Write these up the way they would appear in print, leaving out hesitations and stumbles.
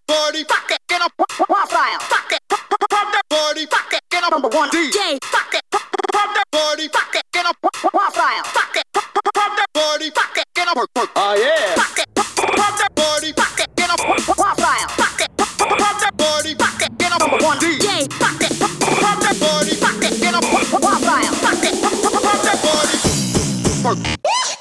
party, fuck it, get up, wild style, fuck it, pump that party, fuck it, get up, number one DJ, fuck it, pump that party, fuck it, get up, wild style, fuck it, pump that party, fuck it, get up, oh yeah, fuck it, pump that party, fuck it, get up, wild style, fuck it, pump that party, fuck it, get up, number one DJ, fuck it, pump that party, fuck it, get up, wild style, fuck it, pump that party.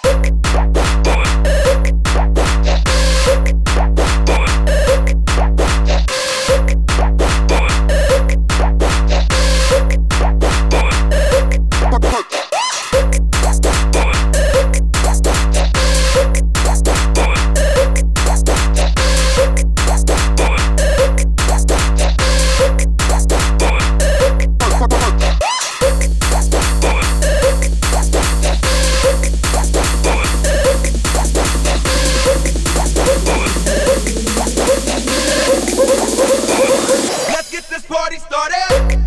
let's get this party started.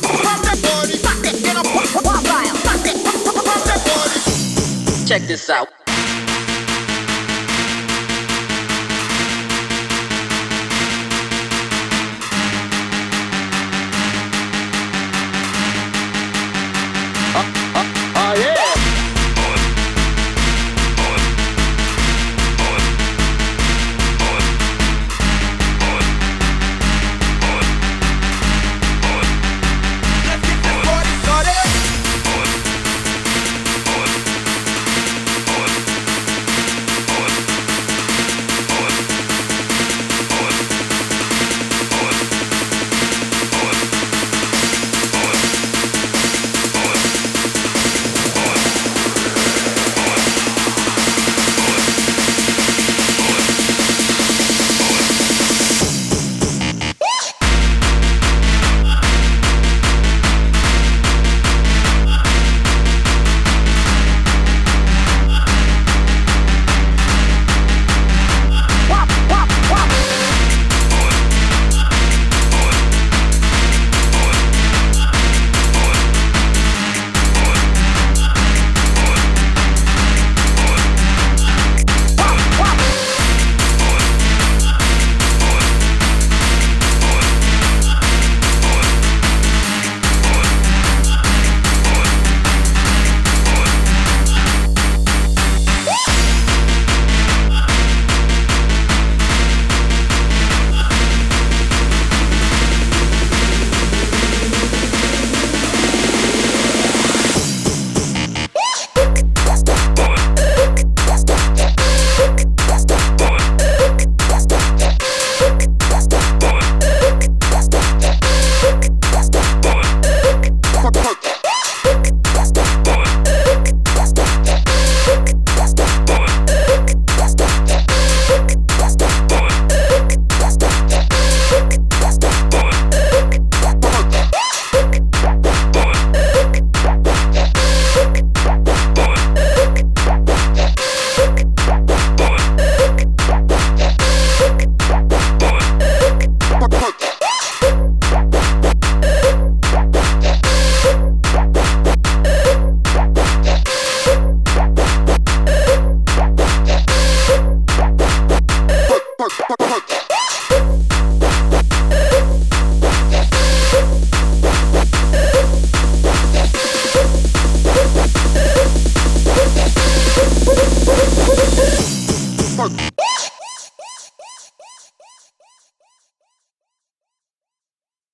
Check this out.